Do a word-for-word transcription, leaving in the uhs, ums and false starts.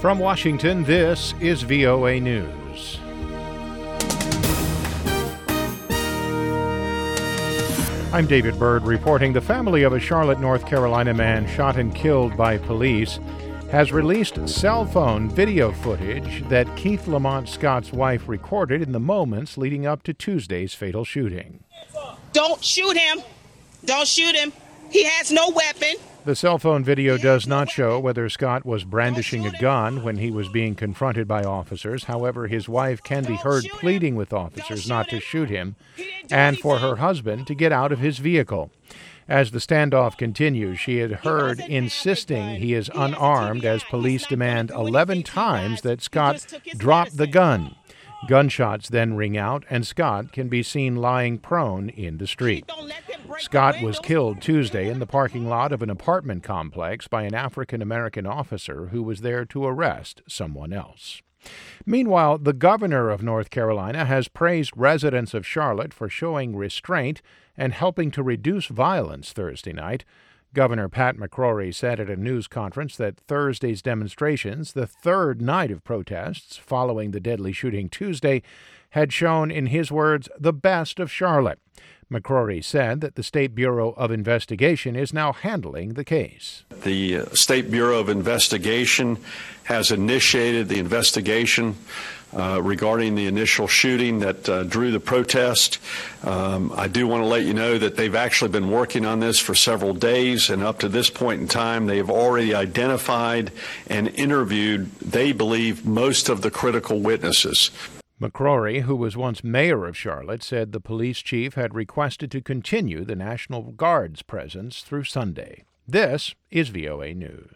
From Washington, this is V O A News. I'm David Byrd reporting. The family of a Charlotte, North Carolina man shot and killed by police has released cell phone video footage that Keith Lamont Scott's wife recorded in the moments leading up to Tuesday's fatal shooting. Don't shoot him. Don't shoot him. He has no weapon. The cell phone video does not show whether Scott was brandishing a gun when he was being confronted by officers. However, his wife can be heard pleading with officers not to shoot him and for her husband to get out of his vehicle. As the standoff continues, she had heard insisting he is unarmed as police demand eleven times that Scott drop the gun. Gunshots then ring out, and Scott can be seen lying prone in the street. Scott was killed Tuesday in the parking lot of an apartment complex by an African-American officer who was there to arrest someone else. Meanwhile, the governor of North Carolina has praised residents of Charlotte for showing restraint and helping to reduce violence Thursday night. Governor Pat McCrory said at a news conference that Thursday's demonstrations, the third night of protests following the deadly shooting Tuesday, had shown, in his words, the best of Charlotte. McCrory said that the State Bureau of Investigation is now handling the case. The State Bureau of Investigation has initiated the investigation uh, regarding the initial shooting that uh, drew the protest. Um, I do want to let you know that they've actually been working on this for several days, and up to this point in time, they have already identified and interviewed, they believe, most of the critical witnesses. McCrory, who was once mayor of Charlotte, said the police chief had requested to continue the National Guard's presence through Sunday. This is V O A News.